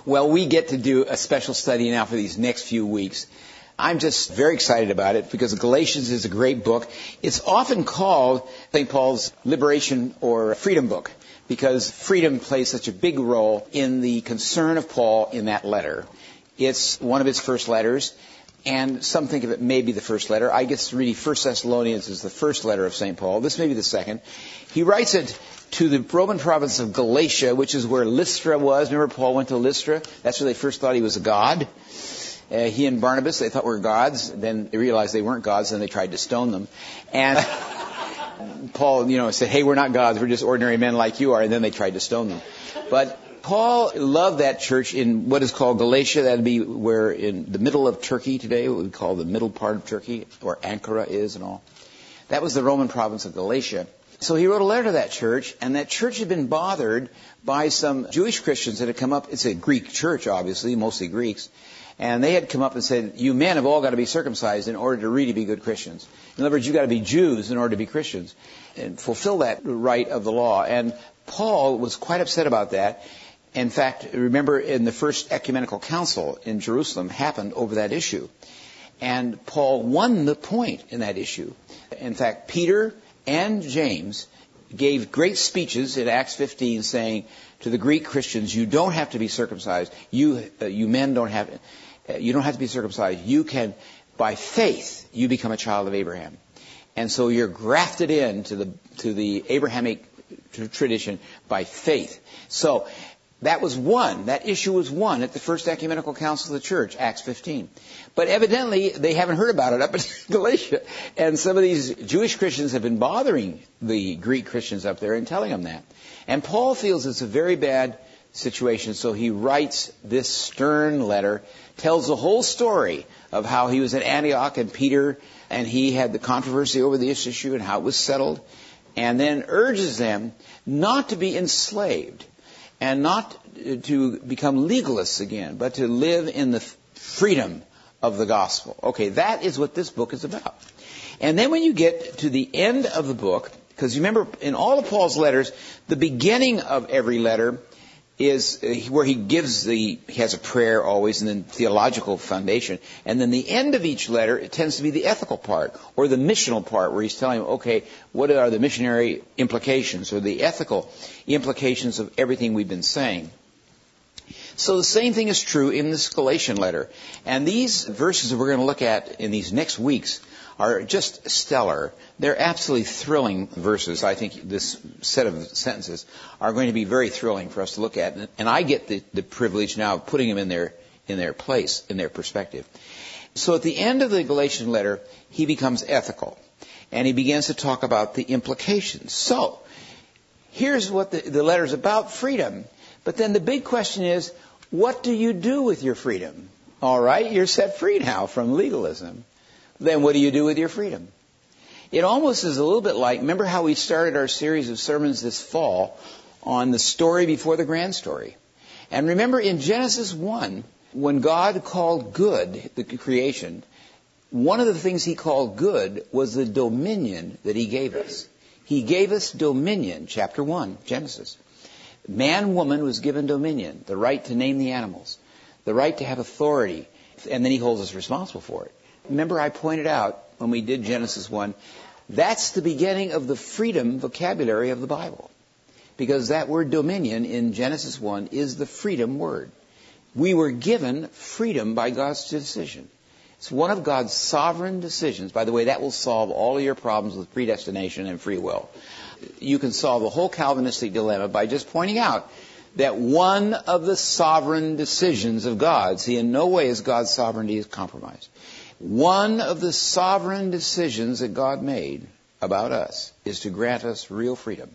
Well, we get to do a special study now for these next few weeks. I'm just very excited about it because Galatians is a great book. It's often called St. Paul's liberation or freedom book because freedom plays such a big role in the concern of Paul in that letter. It's one of his first letters, and some think of it maybe the first letter. I guess really 1 Thessalonians is the first letter of St. Paul. This may be the second. He writes it to the Roman province of Galatia, which is where Lystra was. Remember, Paul went to Lystra? That's where they first thought he was a god. He and Barnabas, they thought were gods. Then they realized they weren't gods, and they tried to stone them. And Paul, said, hey, we're not gods. We're just ordinary men like you are. And then they tried to stone them. But Paul loved that church in what is called Galatia. That would be where in the middle of Turkey today, what we call the middle part of Turkey, where Ankara is and all. That was the Roman province of Galatia. So he wrote a letter to that church, and that church had been bothered by some Jewish Christians that had come up. It's a Greek church, obviously, mostly Greeks. And they had come up and said, you men have all got to be circumcised in order to really be good Christians. In other words, you've got to be Jews in order to be Christians and fulfill that right of the law. And Paul was quite upset about that. In fact, remember in the first ecumenical council in Jerusalem happened over that issue. And Paul won the point in that issue. In fact, Peter and James gave great speeches in Acts 15 saying to the Greek Christians, you don't have to be circumcised. You men don't have to be circumcised. You can, by faith, you become a child of Abraham. And so you're grafted into the Abrahamic tradition by faith. So that was won. That issue was won at the first ecumenical council of the church, Acts 15. But evidently, they haven't heard about it up in Galatia. And some of these Jewish Christians have been bothering the Greek Christians up there and telling them that. And Paul feels it's a very bad situation, so he writes this stern letter, tells the whole story of how he was at Antioch and Peter, and he had the controversy over this issue and how it was settled, and then urges them not to be enslaved and not to become legalists again, but to live in the freedom of the gospel. Okay, that is what this book is about. And then when you get to the end of the book, because you remember in all of Paul's letters, the beginning of every letter is where he has a prayer always and then theological foundation. And then the end of each letter, it tends to be the ethical part or the missional part where he's telling them, okay, what are the missionary implications or the ethical implications of everything we've been saying. So the same thing is true in this Galatian letter. And these verses that we're going to look at in these next weeks are just stellar. They're absolutely thrilling verses. I think this set of sentences are going to be very thrilling for us to look at. And I get the privilege now of putting them in their place, in their perspective. So at the end of the Galatian letter, he becomes ethical. And he begins to talk about the implications. So here's what the letter's about, freedom. But then the big question is, what do you do with your freedom? All right, you're set free now from legalism. Then what do you do with your freedom? It almost is a little bit like, remember how we started our series of sermons this fall on the story before the grand story. And remember in Genesis 1, when God called good the creation, one of the things he called good was the dominion that he gave us. He gave us dominion, chapter 1, Genesis. Man, woman was given dominion, the right to name the animals, the right to have authority, and then he holds us responsible for it. Remember I pointed out when we did Genesis 1, that's the beginning of the freedom vocabulary of the Bible. Because that word dominion in Genesis 1 is the freedom word. We were given freedom by God's decision. It's one of God's sovereign decisions. By the way, that will solve all of your problems with predestination and free will. You can solve the whole Calvinistic dilemma by just pointing out that one of the sovereign decisions of God, see, in no way is God's sovereignty compromised. One of the sovereign decisions that God made about us is to grant us real freedom.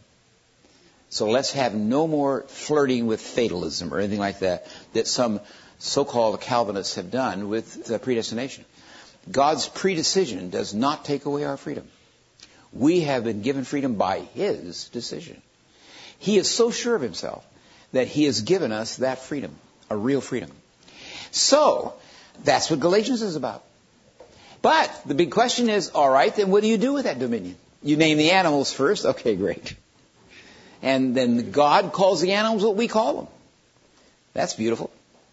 So let's have no more flirting with fatalism or anything like that some so-called Calvinists have done with predestination. God's predecision does not take away our freedom. We have been given freedom by His decision. He is so sure of Himself that He has given us that freedom, a real freedom. So, that's what Galatians is about. But the big question is, all right, then what do you do with that dominion? You name the animals first. Okay, great. And then God calls the animals what we call them. That's beautiful.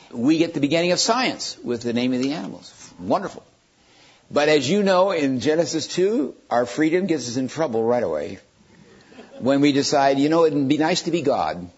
We get the beginning of science with the name of the animals. Wonderful. But as you know, in Genesis 2, our freedom gets us in trouble right away. When we decide, it'd be nice to be God.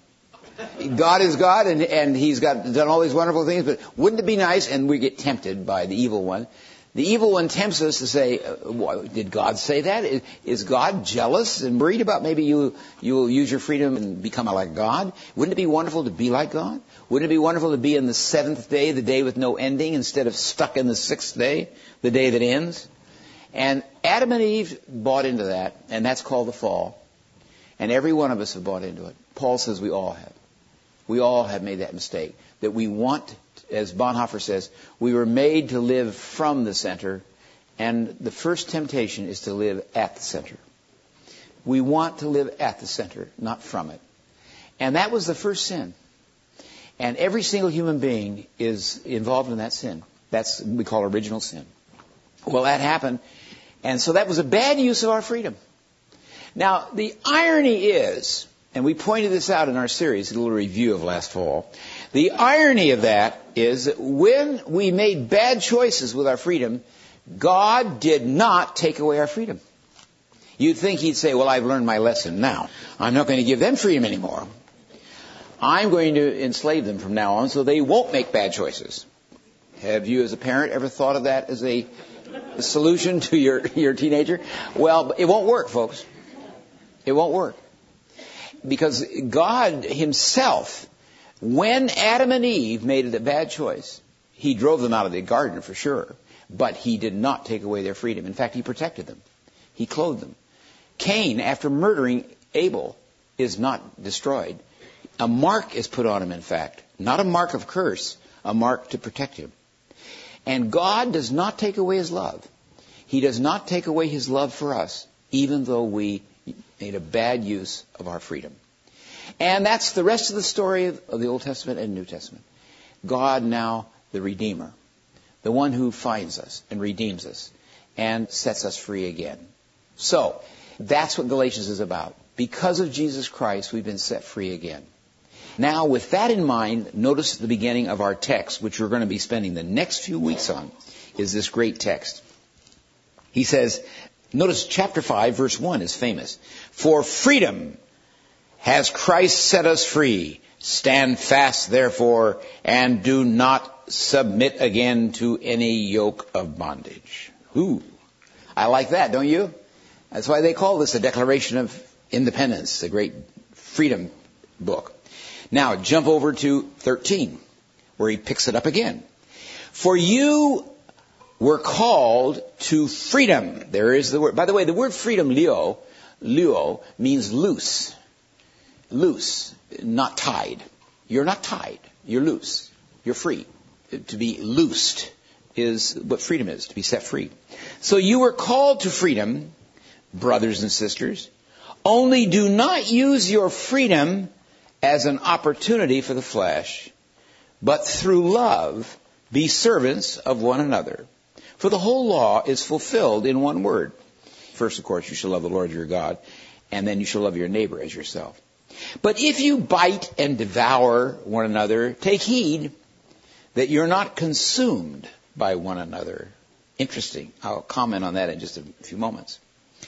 God is God, and He's done all these wonderful things, but wouldn't it be nice? And we get tempted by the evil one. The evil one tempts us to say, did God say that? Is God jealous and worried about maybe you will use your freedom and become like God? Wouldn't it be wonderful to be like God? Wouldn't it be wonderful to be in the seventh day, the day with no ending, instead of stuck in the sixth day, the day that ends? And Adam and Eve bought into that, and that's called the fall. And every one of us have bought into it. Paul says we all have. We all have made that mistake. That we want, as Bonhoeffer says, we were made to live from the center, and the first temptation is to live at the center. We want to live at the center, not from it. And that was the first sin. And every single human being is involved in that sin. That's what we call original sin. Well, that happened, and so that was a bad use of our freedom. Now, the irony is, and we pointed this out in our series, a little review of last fall. The irony of that is that when we made bad choices with our freedom, God did not take away our freedom. You'd think He'd say, well, I've learned my lesson now. I'm not going to give them freedom anymore. I'm going to enslave them from now on so they won't make bad choices. Have you as a parent ever thought of that as a solution to your teenager? Well, it won't work, folks. It won't work. Because God Himself, when Adam and Eve made a bad choice, He drove them out of the garden for sure. But He did not take away their freedom. In fact, He protected them. He clothed them. Cain, after murdering Abel, is not destroyed. A mark is put on him, in fact. Not a mark of curse, a mark to protect him. And God does not take away His love. He does not take away His love for us, even though we made a bad use of our freedom. And that's the rest of the story of the Old Testament and New Testament. God now, the Redeemer, the one who finds us and redeems us and sets us free again. So, that's what Galatians is about. Because of Jesus Christ, we've been set free again. Now, with that in mind, notice the beginning of our text, which we're going to be spending the next few weeks on, is this great text. He says, notice chapter 5, verse 1 is famous. For freedom has Christ set us free. Stand fast, therefore, and do not submit again to any yoke of bondage. Ooh, I like that, don't you? That's why they call this the Declaration of Independence, the great freedom book. Now, jump over to 13, where he picks it up again. For you were called to freedom. There is the word. By the way, the word freedom, luo, means loose. Loose, not tied. You're not tied. You're loose. You're free. To be loosed is what freedom is, to be set free. So you were called to freedom, brothers and sisters. Only do not use your freedom as an opportunity for the flesh, but through love be servants of one another. For the whole law is fulfilled in one word. First, of course, you shall love the Lord your God, and then you shall love your neighbor as yourself. But if you bite and devour one another, take heed that you're not consumed by one another. Interesting. I'll comment on that in just a few moments.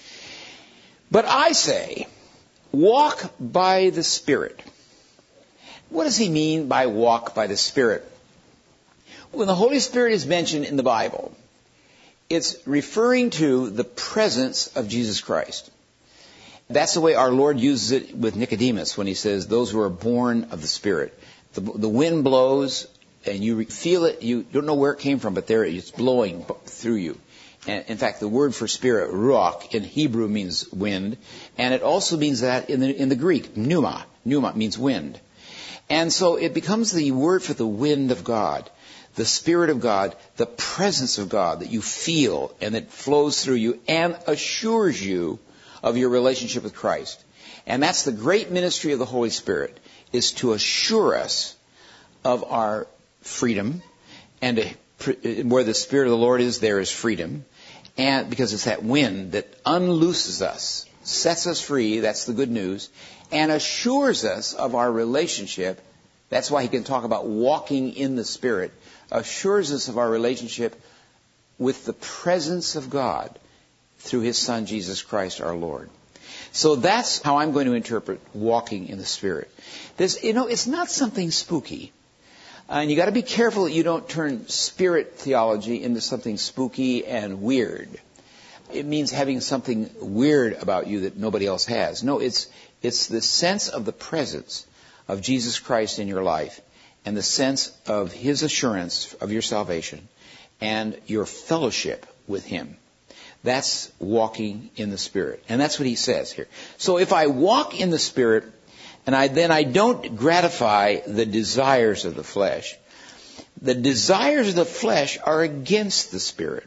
But I say, walk by the Spirit. What does he mean by walk by the Spirit? When the Holy Spirit is mentioned in the Bible, it's referring to the presence of Jesus Christ. That's the way our Lord uses it with Nicodemus when he says, those who are born of the Spirit. The wind blows and you feel it. You don't know where it came from, but there it's blowing through you. And in fact, the word for spirit, ruach, in Hebrew means wind. And it also means that in the Greek, pneuma. Pneuma means wind. And so it becomes the word for the wind of God, the Spirit of God, the presence of God that you feel and that flows through you and assures you of your relationship with Christ. And that's the great ministry of the Holy Spirit, is to assure us of our freedom. And where the Spirit of the Lord is, there is freedom. And because it's that wind that unlooses us, sets us free, that's the good news, and assures us of our relationship That's why he can talk about walking in the Spirit, assures us of our relationship with the presence of God through His Son, Jesus Christ, our Lord. So that's how I'm going to interpret walking in the Spirit. It's not something spooky. And you got to be careful that you don't turn spirit theology into something spooky and weird. It means having something weird about you that nobody else has. No, it's the sense of the presence of Jesus Christ in your life and the sense of His assurance of your salvation and your fellowship with Him. That's walking in the Spirit. And that's what he says here. So if I walk in the Spirit and I don't gratify the desires of the flesh, the desires of the flesh are against the Spirit.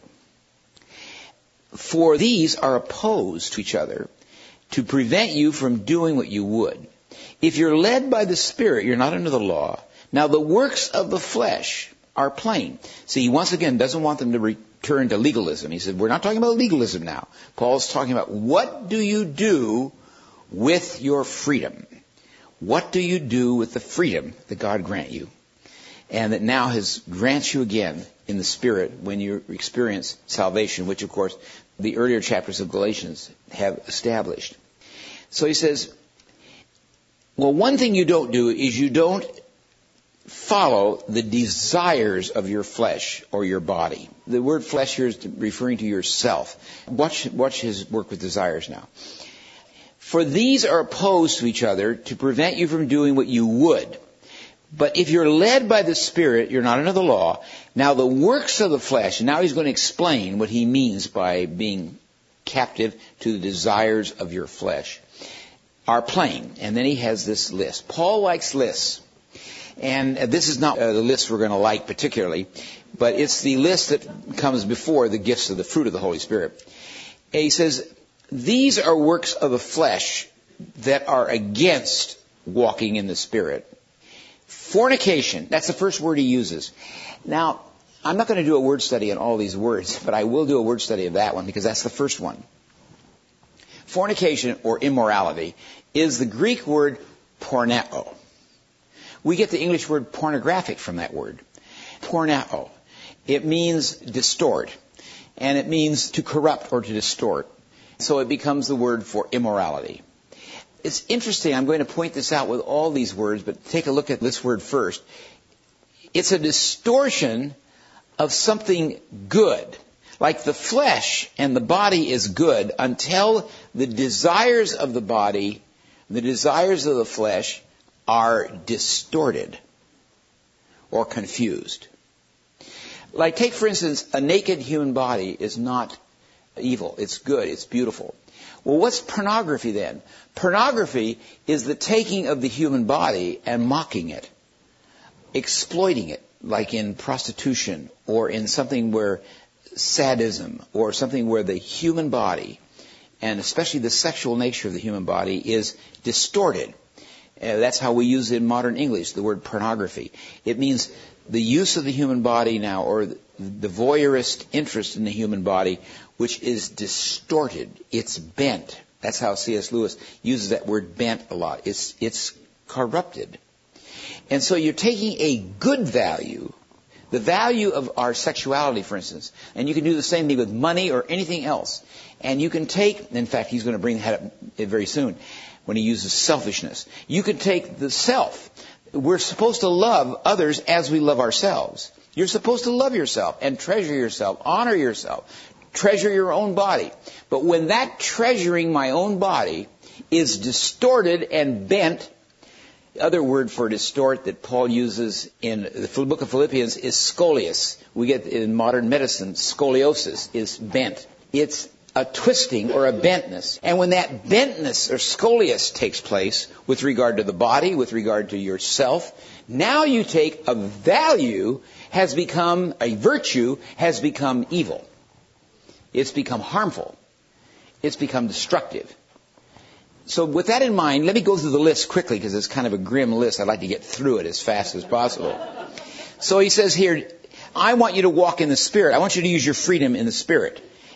For these are opposed to each other to prevent you from doing what you would. If you're led by the Spirit, you're not under the law. Now the works of the flesh are plain. See, he once again doesn't want them to return to legalism. He said, we're not talking about legalism now. Paul's talking about what do you do with your freedom? What do you do with the freedom that God grant you? And that now grants you again in the Spirit when you experience salvation, which of course the earlier chapters of Galatians have established. So he says, well, one thing you don't do is you don't follow the desires of your flesh or your body. The word flesh here is referring to yourself. Watch his work with desires now. For these are opposed to each other to prevent you from doing what you would. But if you're led by the Spirit, you're not under the law. Now the works of the flesh, and now he's going to explain what he means by being captive to the desires of your flesh, are plain. And then he has this list. Paul likes lists. And this is not the list we're going to like particularly, but it's the list that comes before the gifts of the fruit of the Holy Spirit. And he says, these are works of the flesh that are against walking in the Spirit. Fornication, that's the first word he uses. Now, I'm not going to do a word study on all these words, but I will do a word study of that one because that's the first one. Fornication, or immorality, is the Greek word porneo. We get the English word pornographic from that word. Porneo. It means distort. And it means to corrupt or to distort. So it becomes the word for immorality. It's interesting. I'm going to point this out with all these words, but take a look at this word first. It's a distortion of something good. Like the flesh and the body is good until the desires of the body, the desires of the flesh, are distorted or confused. Like, take for instance, a naked human body is not evil. It's good. It's beautiful. Well, what's pornography then? Pornography is the taking of the human body and mocking it, exploiting it, like in prostitution or in something where sadism or something where the human body, and especially the sexual nature of the human body, is distorted. That's how we use it in modern English, the word pornography. It means the use of the human body now, or the voyeurist interest in the human body, which is distorted. It's bent. That's how C.S. Lewis uses that word bent a lot. It's corrupted. And so you're taking a good value, the value of our sexuality, for instance, and you can do the same thing with money or anything else. And you can take, in fact, he's going to bring that up very soon, when he uses selfishness. You can take the self. We're supposed to love others as we love ourselves. You're supposed to love yourself and treasure yourself, honor yourself, treasure your own body. But when that treasuring my own body is distorted and bent, the other word for distort that Paul uses in the book of Philippians is scolios. We get in modern medicine, scoliosis is bent. It's a twisting or a bentness. And when that bentness or scolios takes place with regard to the body, with regard to yourself, now you take a value has become, a virtue has become evil. It's become harmful. It's become destructive. So with that in mind, let me go through the list quickly because it's kind of a grim list. I'd like to get through it as fast as possible. So he says here, I want you to walk in the Spirit. I want you to use your freedom in the Spirit.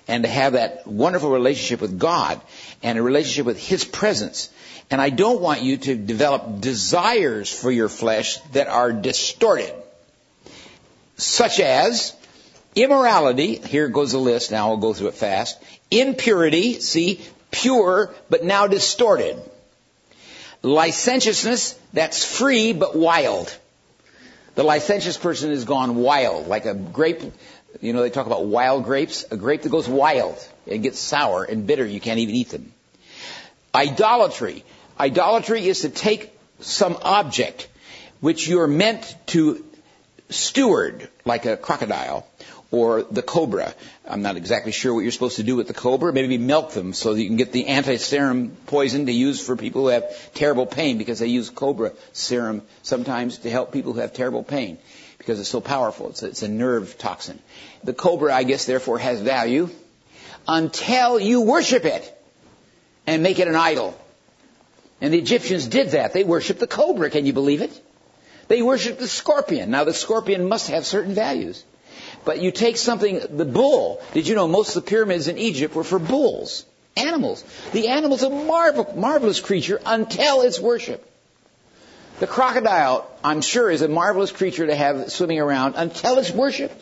and to have that wonderful relationship with God and a relationship with His presence. And I don't want you to develop desires for your flesh that are distorted, such as immorality. Here goes the list. Now I'll go through it fast. Impurity, see, pure but now distorted. Licentiousness, that's free but wild. The licentious person has gone wild, like a grape. You know, they talk about wild grapes. A grape that goes wild and gets sour and bitter, you can't even eat them. Idolatry. Idolatry is to take some object which you're meant to steward, like a crocodile or the cobra. I'm not exactly sure what you're supposed to do with the cobra. Maybe milk them so that you can get the anti-serum poison to use for people who have terrible pain, because they use cobra serum sometimes to help people who have terrible pain because it's so powerful. It's a nerve toxin. The cobra, I guess, therefore has value until you worship it and make it an idol. And the Egyptians did that. They worshipped the cobra. Can you believe it? They worshipped the scorpion. Now, the scorpion must have certain values. But you take something, the bull. Did you know most of the pyramids in Egypt were for bulls, animals? The animal's a marvelous creature until it's worshipped. The crocodile, I'm sure, is a marvelous creature to have swimming around until it's worshipped.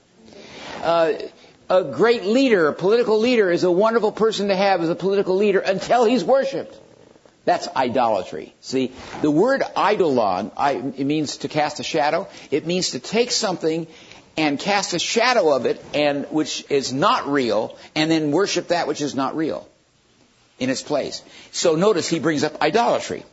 A great leader, a political leader, is a wonderful person to have as a political leader until he's worshipped. That's idolatry. See, the word eidolon, it means to cast a shadow. It means to take something and cast a shadow of it, and which is not real, and then worship that which is not real in its place. So notice he brings up idolatry.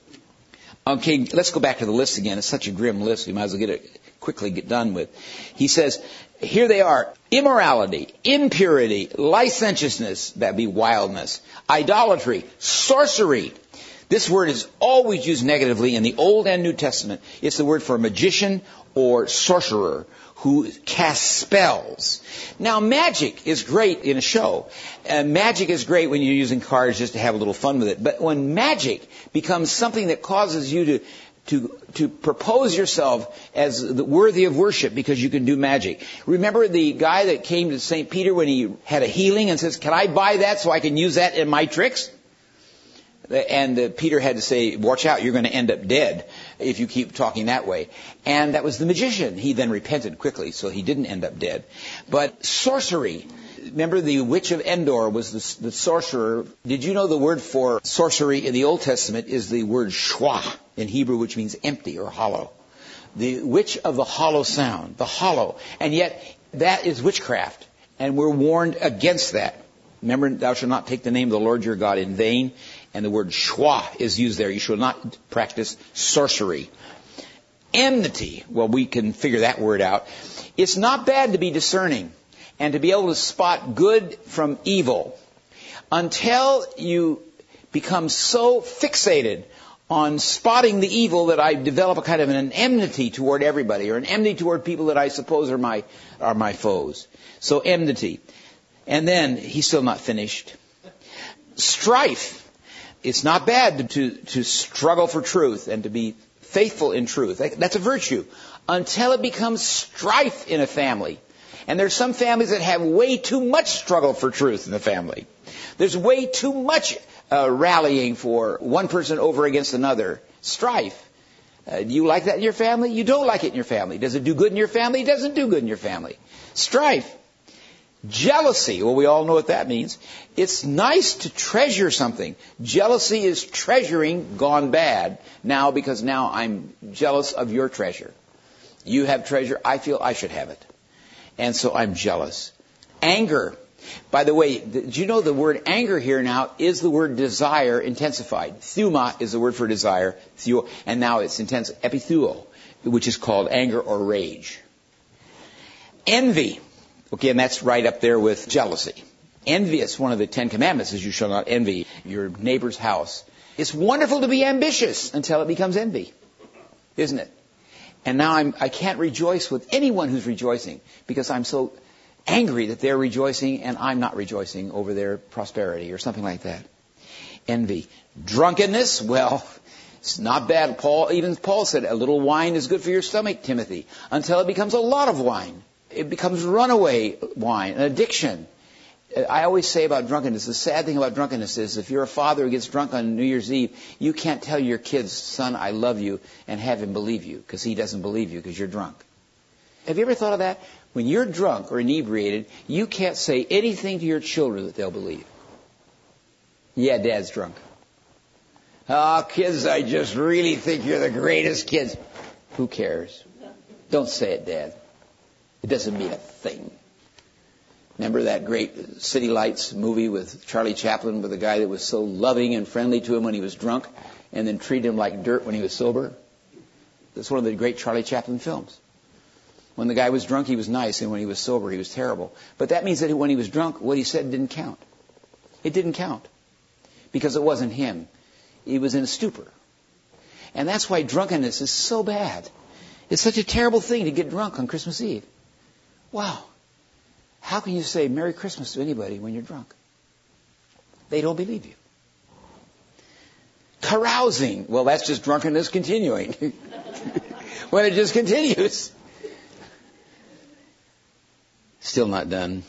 Okay, let's go back to the list again. It's such a grim list, we might as well quickly get done with. He says, here they are: immorality, impurity, licentiousness, that'd be wildness, idolatry, sorcery. This word is always used negatively in the Old and New Testament. It's the word for a magician or sorcerer who casts spells. Now, magic is great in a show. Magic is great when you're using cards just to have a little fun with it. But when magic becomes something that causes you to propose yourself as worthy of worship because you can do magic. Remember the guy that came to St. Peter when he had a healing and says, "Can I buy that so I can use that in my tricks?" And Peter had to say, "Watch out, you're going to end up dead if you keep talking that way." And that was the magician. He then repented quickly, so he didn't end up dead. But sorcery. Remember the witch of Endor was the sorcerer. Did you know the word for sorcery in the Old Testament is the word shwa in Hebrew, which means empty or hollow. The witch of the hollow sound, the hollow. And yet that is witchcraft. And we're warned against that. Remember, thou shalt not take the name of the Lord your God in vain. And the word shwa is used there. You shall not practice sorcery. Enmity. Well, we can figure that word out. It's not bad to be discerning and to be able to spot good from evil until you become so fixated on spotting the evil that I develop a kind of an enmity toward everybody, or an enmity toward people that I suppose are my foes. So enmity. And then, he's still not finished. Strife. It's not bad to struggle for truth and to be faithful in truth. That's a virtue. Until it becomes strife in a family. And there's some families that have way too much struggle for truth in the family. There's way too much rallying for one person over against another. Strife. Do you like that in your family? You don't like it in your family. Does it do good in your family? It doesn't do good in your family. Strife. Jealousy. Well, we all know what that means. It's nice to treasure something. Jealousy is treasuring gone bad now, because now I'm jealous of your treasure. You have treasure. I feel I should have it. And so I'm jealous. Anger. By the way, did you know the word anger here now is the word desire intensified? Thuma is the word for desire. And now it's intense. Epithuo, which is called anger or rage. Envy. Okay, and that's right up there with jealousy. Envious, one of the 10 Commandments is you shall not envy your neighbor's house. It's wonderful to be ambitious until it becomes envy, isn't it? And now I can't rejoice with anyone who's rejoicing because I'm so angry that they're rejoicing and I'm not rejoicing over their prosperity or something like that. Envy. Drunkenness, well, it's not bad. Even Paul said a little wine is good for your stomach, Timothy, until it becomes a lot of wine. It becomes runaway wine, an addiction. I always say about drunkenness, the sad thing about drunkenness is if you're a father who gets drunk on New Year's Eve, you can't tell your kids, son, I love you, and have him believe you, because he doesn't believe you because you're drunk. Have you ever thought of that? When you're drunk or inebriated, you can't say anything to your children that they'll believe. Yeah, Dad's drunk. Oh, kids, I just really think you're the greatest kids. Who cares? Don't say it, Dad. It doesn't mean a thing. Remember that great City Lights movie with Charlie Chaplin, with a guy that was so loving and friendly to him when he was drunk and then treated him like dirt when he was sober? That's one of the great Charlie Chaplin films. When the guy was drunk, he was nice, and when he was sober, he was terrible. But that means that when he was drunk, what he said didn't count. It didn't count. Because it wasn't him. He was in a stupor. And that's why drunkenness is so bad. It's such a terrible thing to get drunk on Christmas Eve. Wow. How can you say Merry Christmas to anybody when you're drunk? They don't believe you. Carousing. Well, that's just drunkenness continuing. When it just continues. Still not done.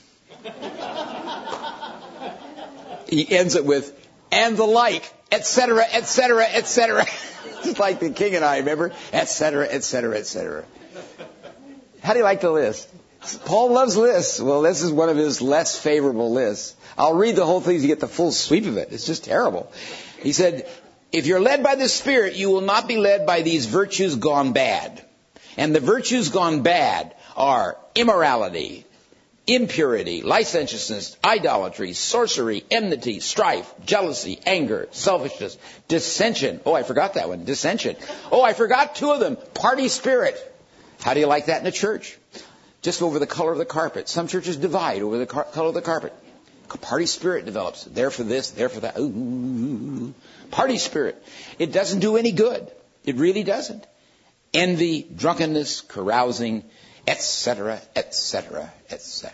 He ends it with, and the like, etc., etc., etc. Just like the king and I, remember? Etc., etc., etc. How do you like the list? Paul loves lists. Well, this is one of his less favorable lists. I'll read the whole thing so you get the full sweep of it. It's just terrible. He said, if you're led by the Spirit, you will not be led by these virtues gone bad. And the virtues gone bad are immorality, impurity, licentiousness, idolatry, sorcery, enmity, strife, jealousy, anger, selfishness, dissension. Oh, I forgot that one. Dissension. Oh, I forgot two of them. Party spirit. How do you like that in a church? Just over the color of the carpet. Some churches divide over the color of the carpet. Party spirit develops. There for this, there for that. Ooh. Party spirit. It doesn't do any good. It really doesn't. Envy, drunkenness, carousing, etc., etc., etc.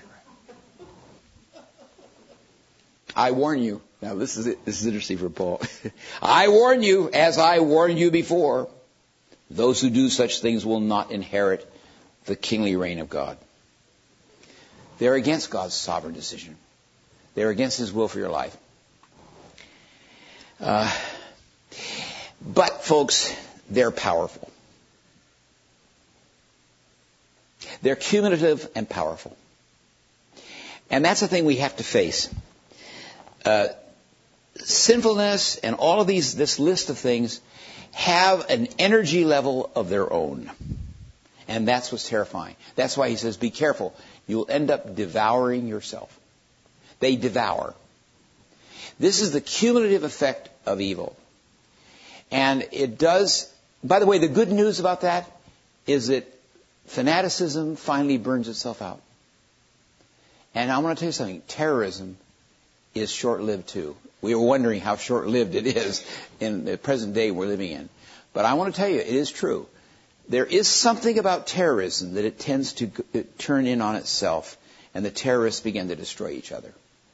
I warn you. Now this is it. This is interesting for Paul. I warn you, as I warned you before, those who do such things will not inherit the kingly reign of God. They're against God's sovereign decision. They're against His will for your life. But, folks, they're powerful. They're cumulative and powerful. And that's the thing we have to face. Sinfulness and all of this list of things have an energy level of their own. And that's what's terrifying. That's why he says, be careful. You'll end up devouring yourself. They devour. This is the cumulative effect of evil. And it does, by the way, the good news about that is that fanaticism finally burns itself out. And I want to tell you something. Terrorism is short-lived too. We were wondering how short-lived it is in the present day we're living in. But I want to tell you, it is true. There is something about terrorism that it tends to turn in on itself, and the terrorists begin to destroy each other.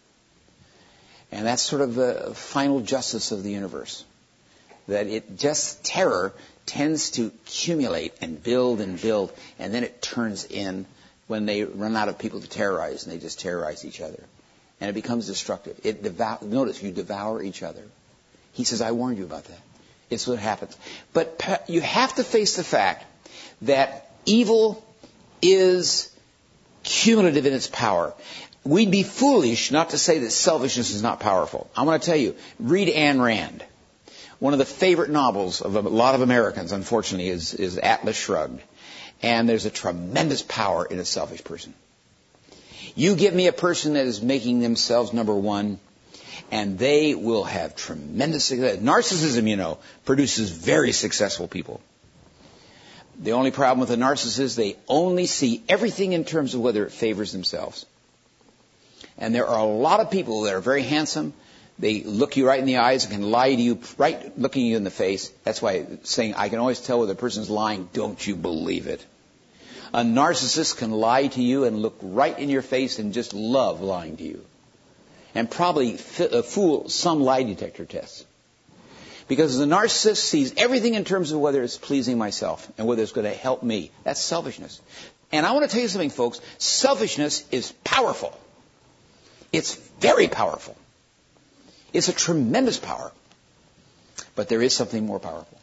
And that's sort of the final justice of the universe. That terror tends to accumulate and build, and then it turns in when they run out of people to terrorize, and they just terrorize each other. And it becomes destructive. Notice, you devour each other. He says, I warned you about that. It's what happens. But you have to face the fact that evil is cumulative in its power. We'd be foolish not to say that selfishness is not powerful. I want to tell you, read Ayn Rand. One of the favorite novels of a lot of Americans, unfortunately, is Atlas Shrugged. And there's a tremendous power in a selfish person. You give me a person that is making themselves number one, and they will have tremendous success. Narcissism, produces very successful people. The only problem with a narcissist, they only see everything in terms of whether it favors themselves. And there are a lot of people that are very handsome. They look you right in the eyes and can lie to you, right looking you in the face. That's why saying, I can always tell whether a person's lying, don't you believe it. A narcissist can lie to you and look right in your face and just love lying to you. And probably fool some lie detector tests. Because the narcissist sees everything in terms of whether it's pleasing myself and whether it's going to help me. That's selfishness. And I want to tell you something, folks. Selfishness is powerful. It's very powerful. It's a tremendous power. But there is something more powerful.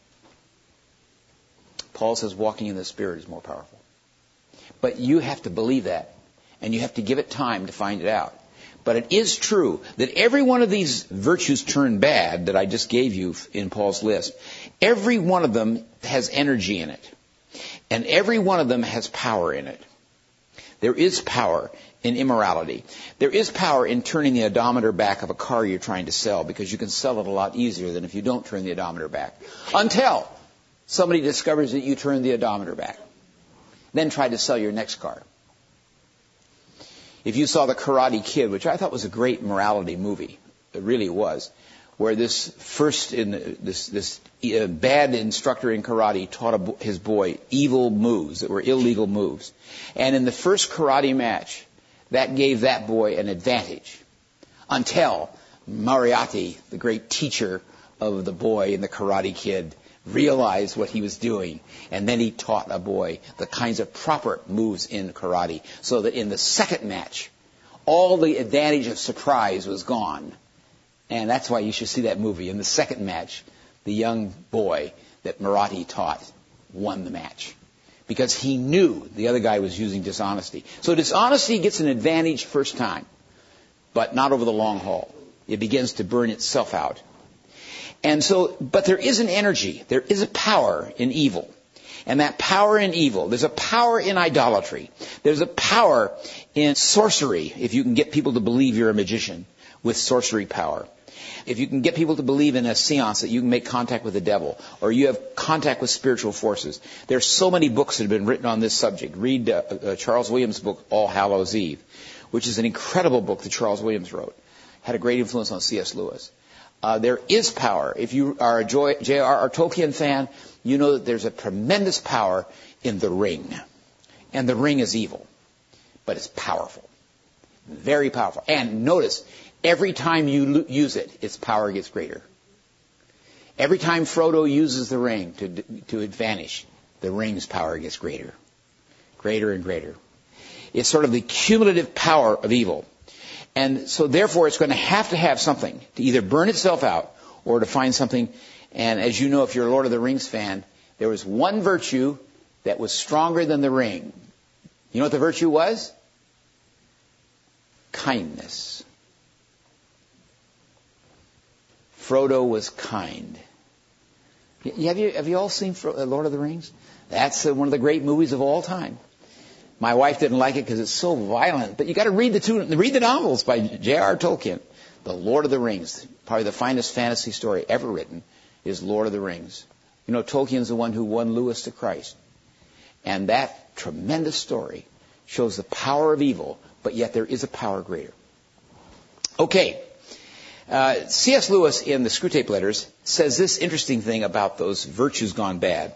Paul says walking in the Spirit is more powerful. But you have to believe that. And you have to give it time to find it out. But it is true that every one of these virtues turned bad that I just gave you in Paul's list, every one of them has energy in it. And every one of them has power in it. There is power in immorality. There is power in turning the odometer back of a car you're trying to sell, because you can sell it a lot easier than if you don't turn the odometer back. Until somebody discovers that you turned the odometer back. Then try to sell your next car. If you saw The Karate Kid, which I thought was a great morality movie, it really was, where this bad instructor in karate taught his boy evil moves that were illegal moves. And in the first karate match, that gave that boy an advantage until Moriarty, the great teacher of the boy in The Karate Kid, realized what he was doing, and then he taught a boy the kinds of proper moves in karate, so that in the second match, all the advantage of surprise was gone. And that's why you should see that movie. In the second match, the young boy that Marathi taught won the match, because he knew the other guy was using dishonesty. So dishonesty gets an advantage first time, but not over the long haul. It begins to burn itself out. And so, but there is an energy, there is a power in evil. And that power in evil, there's a power in idolatry. There's a power in sorcery, if you can get people to believe you're a magician with sorcery power. If you can get people to believe in a seance that you can make contact with the devil, or you have contact with spiritual forces. There's so many books that have been written on this subject. Read Charles Williams' book, All Hallows Eve, which is an incredible book that Charles Williams wrote. Had a great influence on C.S. Lewis. There is power. If you are a J.R.R. Tolkien fan, you know that there's a tremendous power in The Ring. And The Ring is evil, but it's powerful. Very powerful. And notice, every time you use it, its power gets greater. Every time Frodo uses the ring to advantage, the ring's power gets greater. Greater and greater. It's sort of the cumulative power of evil. And so therefore it's going to have something to either burn itself out or to find something. And as you know, if you're a Lord of the Rings fan, there was one virtue that was stronger than the ring. You know what the virtue was? Kindness. Frodo was kind. Have you all seen Lord of the Rings? That's one of the great movies of all time. My wife didn't like it because it's so violent. But you got to read the novels by J.R.R. Tolkien. The Lord of the Rings, probably the finest fantasy story ever written, is Lord of the Rings. You know, Tolkien's the one who won Lewis to Christ. And that tremendous story shows the power of evil, but yet there is a power greater. Okay. C.S. Lewis in the Screwtape Letters says this interesting thing about those virtues gone bad.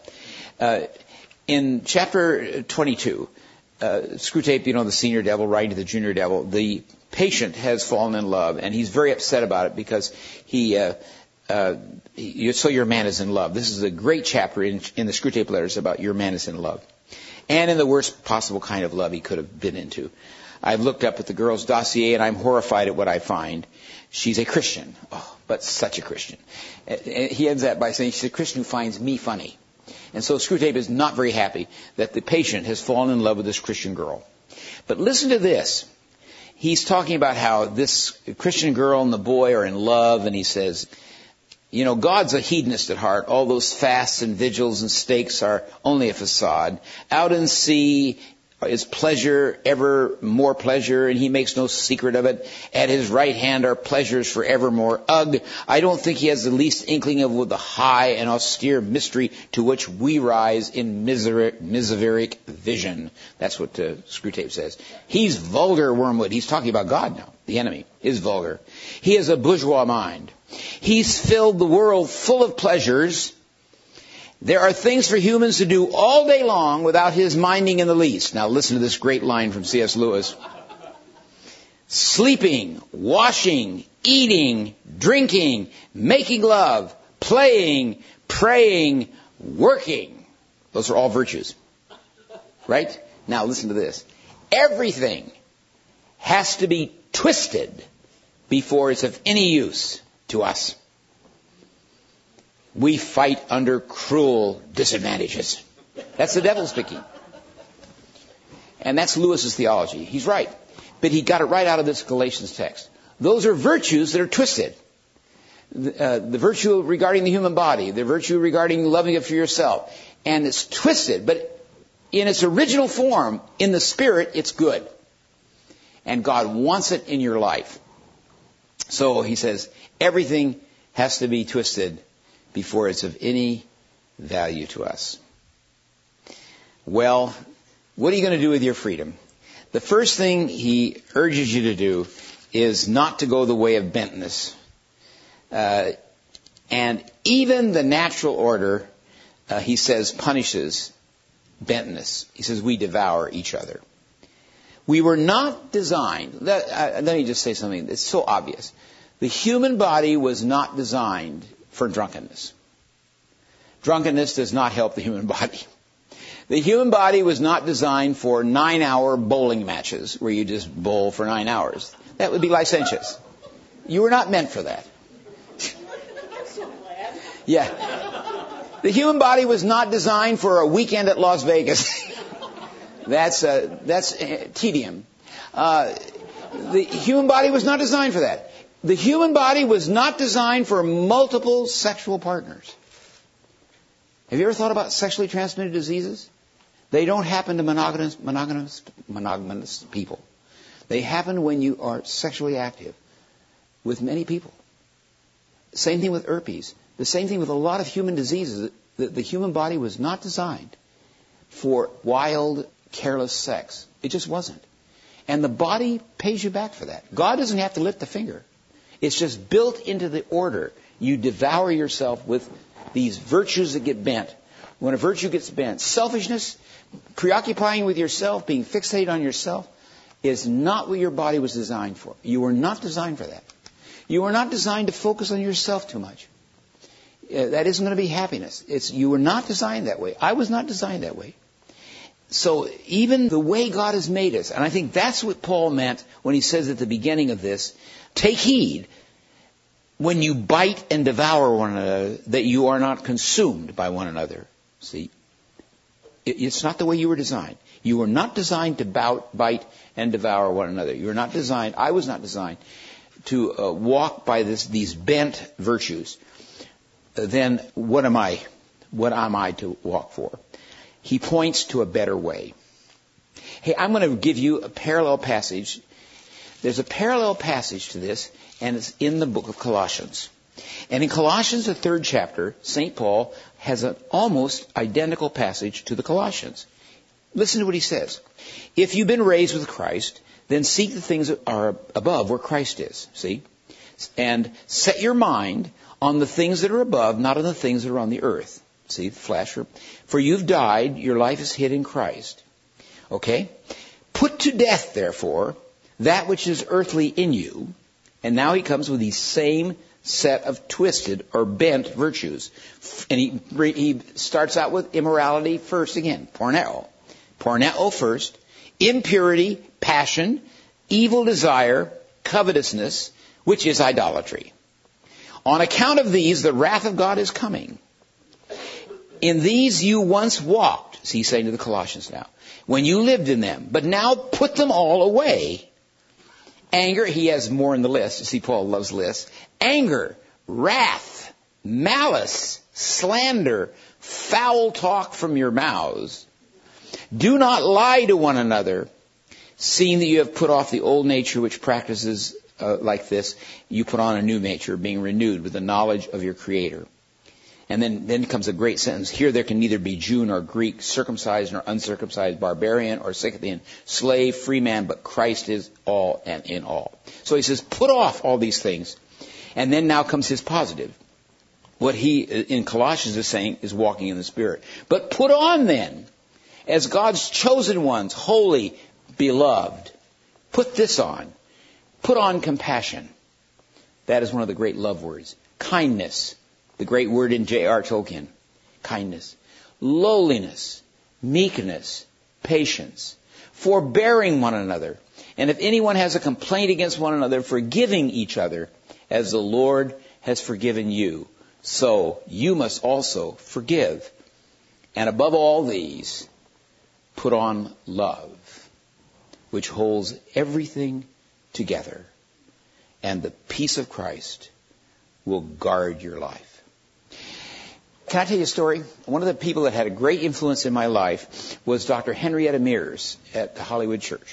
In chapter 22, Screwtape, the senior devil writing to the junior devil, the patient has fallen in love, and he's very upset about it because so your man is in love. This is a great chapter in the Screwtape Letters about your man is in love. And in the worst possible kind of love he could have been into. I've looked up at the girl's dossier, and I'm horrified at what I find. She's a Christian. Oh, but such a Christian. He ends that by saying she's a Christian who finds me funny. And so Screwtape is not very happy that the patient has fallen in love with this Christian girl. But listen to this. He's talking about how this Christian girl and the boy are in love, and he says, God's a hedonist at heart. All those fasts and vigils and stakes are only a facade. Out in sea is pleasure, ever more pleasure, and he makes no secret of it. At his right hand are pleasures forevermore. Ugh, I don't think he has the least inkling of the high and austere mystery to which we rise in miseric vision. That's what Screwtape says. He's vulgar, Wormwood. He's talking about God now. The enemy is vulgar. He has a bourgeois mind. He's filled the world full of pleasures. There are things for humans to do all day long without his minding in the least. Now listen to this great line from C.S. Lewis. Sleeping, washing, eating, drinking, making love, playing, praying, working. Those are all virtues. Right? Now listen to this. Everything has to be twisted before it's of any use to us. We fight under cruel disadvantages. That's the devil speaking. And that's Lewis's theology. He's right. But he got it right out of this Galatians text. Those are virtues that are twisted. The virtue regarding the human body, the virtue regarding loving it for yourself. And it's twisted, but in its original form, in the spirit, it's good. And God wants it in your life. So he says, everything has to be twisted before it's of any value to us. Well, what are you going to do with your freedom? The first thing he urges you to do is not to go the way of bentness. And even the natural order, he says, punishes bentness. He says we devour each other. We were not designed, let me just say something, it's so obvious. The human body was not designed for drunkenness. Drunkenness does not help the human body. The human body was not designed for 9-hour bowling matches where you just bowl for 9 hours. That would be licentious. You were not meant for that. Yeah. The human body was not designed for a weekend at Las Vegas. That's tedium. The human body was not designed for that. The human body was not designed for multiple sexual partners. Have you ever thought about sexually transmitted diseases? They don't happen to monogamous people. They happen when you are sexually active with many people. Same thing with herpes. The same thing with a lot of human diseases. The human body was not designed for wild, careless sex. It just wasn't. And the body pays you back for that. God doesn't have to lift a finger. It's just built into the order. You devour yourself with these virtues that get bent. When a virtue gets bent, selfishness, preoccupying with yourself, being fixated on yourself, is not what your body was designed for. You were not designed for that. You were not designed to focus on yourself too much. That isn't going to be happiness. You were not designed that way. I was not designed that way. So even the way God has made us, and I think that's what Paul meant when he says at the beginning of this, take heed when you bite and devour one another that you are not consumed by one another. See, it's not the way you were designed. You were not designed to bite and devour one another. You were not designed, I was not designed to walk by these bent virtues. Then what am I to walk for? He points to a better way. Hey, I'm going to give you a parallel passage. There's a parallel passage to this, and it's in the book of Colossians. And in Colossians, the 3rd chapter, St. Paul has an almost identical passage to the Colossians. Listen to what he says. If you've been raised with Christ, then seek the things that are above where Christ is. See? And set your mind on the things that are above, not on the things that are on the earth. See, the flesh. For you've died, your life is hid in Christ. Okay? Put to death, therefore, that which is earthly in you. And now he comes with these same set of twisted or bent virtues. And he starts out with immorality first again. Porneo. Porneo first. Impurity, passion, evil desire, covetousness, which is idolatry. On account of these, the wrath of God is coming. In these you once walked, see, he's saying to the Colossians now, when you lived in them, but now put them all away. Anger, he has more in the list. You see, Paul loves lists. Anger, wrath, malice, slander, foul talk from your mouths. Do not lie to one another, seeing that you have put off the old nature which practices like this. You put on a new nature, being renewed with the knowledge of your Creator. And then comes a great sentence. Here there can neither be Jew nor Greek, circumcised nor uncircumcised, barbarian or Scythian, slave, free man, but Christ is all and in all. So he says, put off all these things. And then now comes his positive. What he in Colossians is saying is walking in the Spirit. But put on then, as God's chosen ones, holy, beloved. Put this on. Put on compassion. That is one of the great love words. Kindness. The great word in J.R. Tolkien. Kindness. Lowliness. Meekness. Patience. Forbearing one another. And if anyone has a complaint against one another, forgiving each other, as the Lord has forgiven you, so you must also forgive. And above all these, put on love, which holds everything together. And the peace of Christ will guard your life. Can I tell you a story? One of the people that had a great influence in my life was Dr. Henrietta Mears at the Hollywood Church.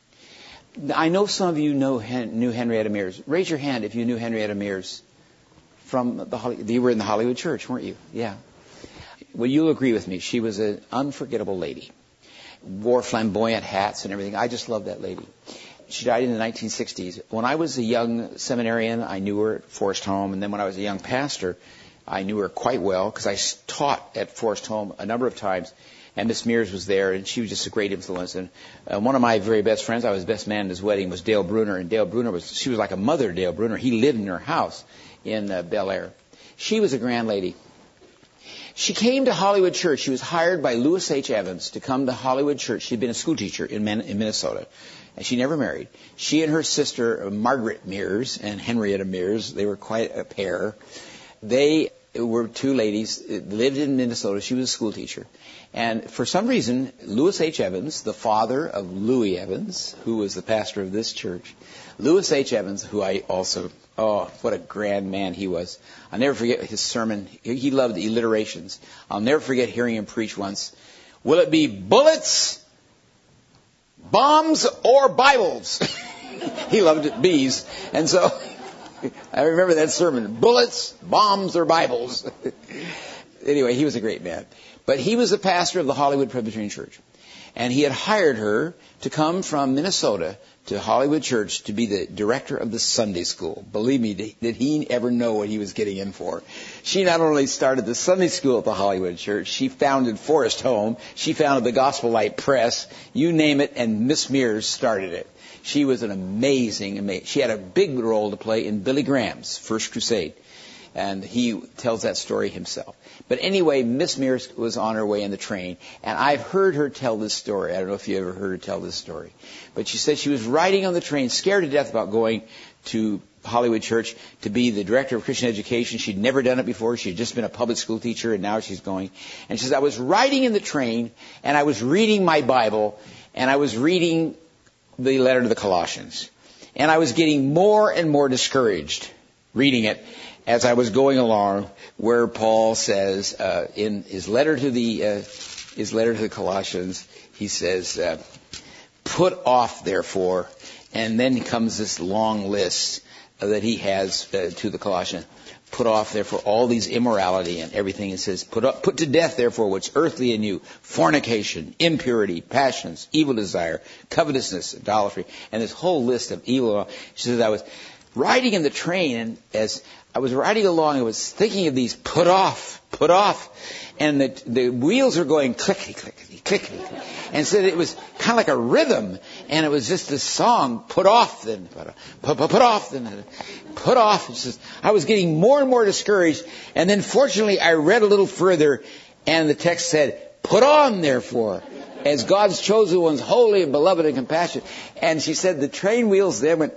I know some of you knew Henrietta Mears. Raise your hand if you knew Henrietta Mears from you were in the Hollywood Church, weren't you? Yeah. Well, you'll agree with me. She was an unforgettable lady. Wore flamboyant hats and everything. I just loved that lady. She died in the 1960s. When I was a young seminarian, I knew her at Forest Home. And then when I was a young pastor, I knew her quite well because I taught at Forest Home a number of times. And Miss Mears was there, and she was just a great influence. And one of my very best friends, I was best man at his wedding, was Dale Bruner. And Dale Bruner she was like a mother to Dale Bruner. He lived in her house in Bel Air. She was a grand lady. She came to Hollywood Church. She was hired by Louis H. Evans to come to Hollywood Church. She'd been a school teacher in Minnesota, and she never married. She and her sister, Margaret Mears and Henrietta Mears, they were quite a pair. They were two ladies, lived in Minnesota. She was a school teacher. And for some reason, Louis H. Evans, the father of Louis Evans, who was the pastor of this church, Louis H. Evans, who I also, what a grand man he was. I'll never forget his sermon. He loved alliterations. I'll never forget hearing him preach once. Will it be bullets, bombs, or Bibles? He loved bees. And so I remember that sermon. Bullets, bombs, or Bibles. Anyway, he was a great man. But he was the pastor of the Hollywood Presbyterian Church. And he had hired her to come from Minnesota to Hollywood Church to be the director of the Sunday school. Believe me, did he ever know what he was getting in for. She not only started the Sunday school at the Hollywood Church, she founded Forest Home, she founded the Gospel Light Press, you name it, and Miss Mears started it. She was an amazing, she had a big role to play in Billy Graham's First Crusade. And he tells that story himself. But anyway, Miss Mears was on her way in the train, and I've heard her tell this story. I don't know if you ever heard her tell this story. But she said she was riding on the train, scared to death about going to Hollywood Church to be the director of Christian education. She'd never done it before. She'd just been a public school teacher, and now she's going. And she says, I was riding in the train, and I was reading my Bible, and I was reading the letter to the Colossians. And I was getting more and more discouraged reading it as I was going along, where Paul says in his letter to the Colossians, he says, "Put off, therefore," and then comes this long list that he has to the Colossians. Put off, therefore, all these immorality and everything. It says, put to death, therefore, what's earthly in you: fornication, impurity, passions, evil desire, covetousness, idolatry, and this whole list of evil. She says, I was riding in the train, and as I was riding along, I was thinking of these put off. And the wheels are going clickety, clickety, clickety. And so it was kind of like a rhythm. And it was just this song, put off, then put off, then put off. It's just, I was getting more and more discouraged. And then fortunately, I read a little further, and the text said, put on, therefore, as God's chosen ones, holy and beloved and compassionate. And she said the train wheels then went,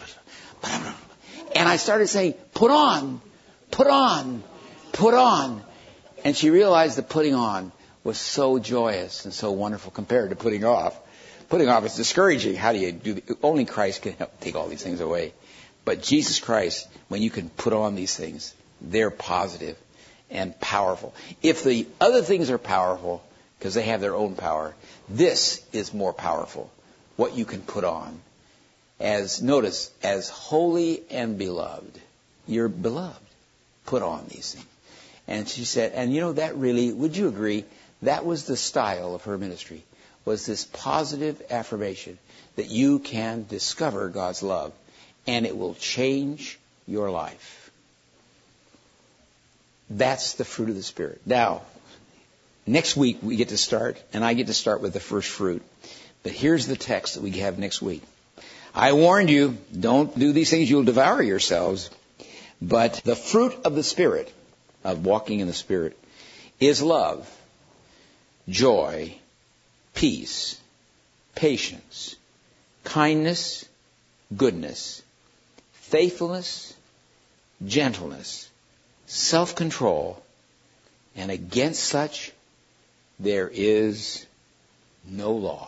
and I started saying, put on, put on, put on. And she realized that putting on was so joyous and so wonderful compared to putting off. Putting off is discouraging. How do you do? Only Christ can help take all these things away. But Jesus Christ, when you can put on these things, they're positive and powerful. If the other things are powerful, because they have their own power, this is more powerful, what you can put on. Notice, as holy and beloved. You're beloved. Put on these things. And she said, and that really, would you agree, that was the style of her ministry, was this positive affirmation that you can discover God's love and it will change your life. That's the fruit of the Spirit. Now, next week we get to start, and I get to start with the first fruit. But here's the text that we have next week. I warned you, don't do these things, you'll devour yourselves. But the fruit of the Spirit, of walking in the Spirit, is love, joy, peace, patience, kindness, goodness, faithfulness, gentleness, self-control, and against such there is no law.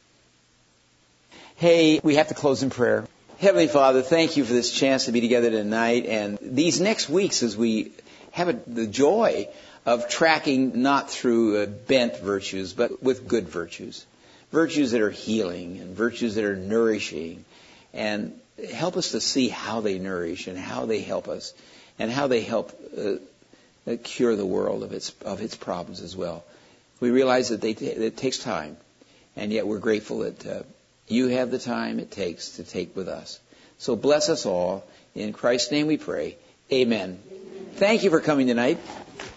Hey, we have to close in prayer. Heavenly Father, thank you for this chance to be together tonight, and these next weeks as we have the joy of tracking not through bent virtues, but with good virtues. Virtues that are healing and virtues that are nourishing. And help us to see how they nourish and how they help us and how they help cure the world of its problems as well. We realize that it takes time, and yet we're grateful that you have the time it takes to take with us. So bless us all. In Christ's name we pray. Amen. Thank you for coming tonight.